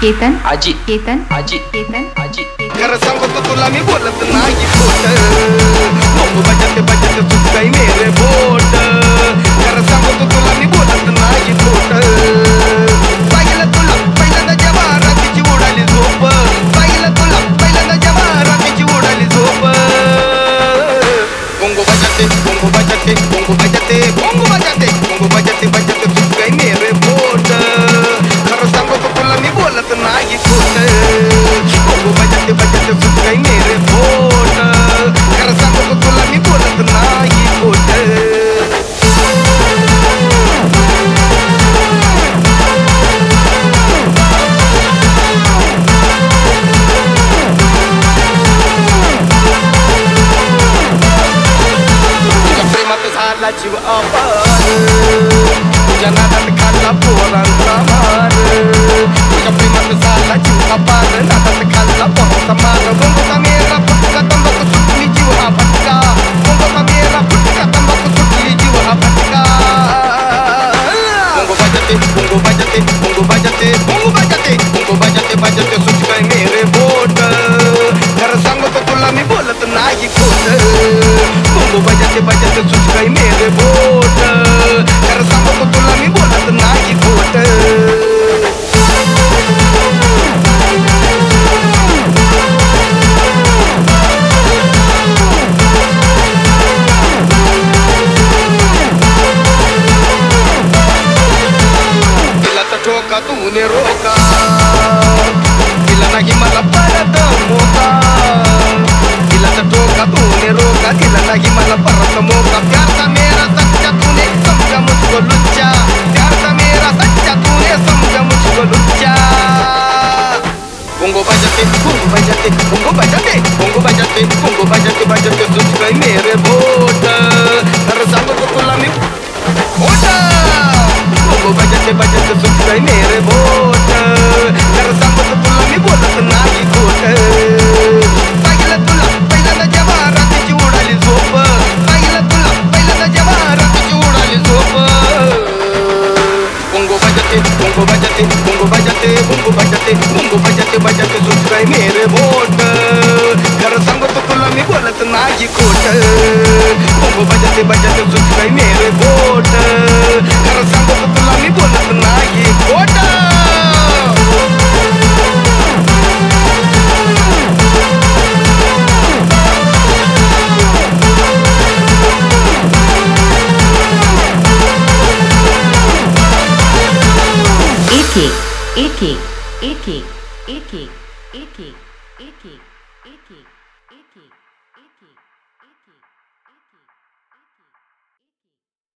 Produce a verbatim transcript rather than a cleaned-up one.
केतन अजित केतन अजित केतन अजित खरं सांगतो तुला मी बोलत नाही खोट नको बजाते बजाते सुटकाई मेरे बोट खरं सांगतो तुला मी बोलत नाही खोट पाहिलं तुला पहिल्यांदा जेव्हा रात्रीची उडाली झोप पाहिलं तुला पहिल्यांदा जेव्हा रात्रीची उडाली झोप बोंगो बजाते बोंगो बजाते बोंगो बजाते बोंगो बजाते बोंगो बजाते बजाते सुटकाई मेरे बोट खरं सांगतो तुला मी बोलत नाही खोट बोंगो बजाते बजाते सुटकाई मेरे बोट खरं सांगतो तुला मी बोलत नाही खोट झाला जीव अपार तुझ्या नादात खाल्ला पोरांचा मार तुझ्या प्रेमात झाला जीव अपार नादात खाल्ला पोरांचा मार बोंगोचा मेरा फटका तंबाखू सुटली जीव हा फटका बोंगोचा मेरा फटका तंबाखू सुटली जीव हा फटका बोंगो बजाते बोंगो बजाते बोंगो बजाते बोंगो बजाते बोंगो बजाते बजाते सुटकाय मेरे बोट खरं सांगतो तुला मी बोलत नाही खोट बोंगो बजाते बजाते सुटकाई मेरे बोट खरं सांगतो तुला मी बोलत नाही खोट तिला तर ठोका तूने रोका तिला नाही मला परत मोका तिला तर ठोका तूने रोका तिला नाही मला परत मोका प्यार का मेरा सच्चा तूने समझा मुझको लुच्चा प्यार का मेरा सच्चा तूने समझा मुझको लुच्चा बोंगो बजाते बोंगो बजाते बोंगो बजाते बोंगो बजाते बोंगो बजाते बजाते सुटकाई मेरे बोट खरं सांगतो तुला मी खोट बोंगो बजाते बजाते सुटकाई मेरे बोट खरं सांगतो तुला मी बोलत नाही खोट पाहिलं तुला पहिल्यांदा जेव्हा रात्रीची उडाली झोप पाहिलं तुला पहिल्यांदा जेव्हा रात्रीची उडाली झोप बोंगो बजाते बोंगो बजाते बोंगो बजाते बोंगो बजाते बोंगो बजाते बजाते सुटकाई मेरे बोट खरं सांगतो तुला मी बोलत नाही खोट बोंगो बजाते बजाते सुटकाई मेरे बोट खरं सांगतो तुला मी बोलत नाही खोट एक एक एक एक एक एक एक एक एक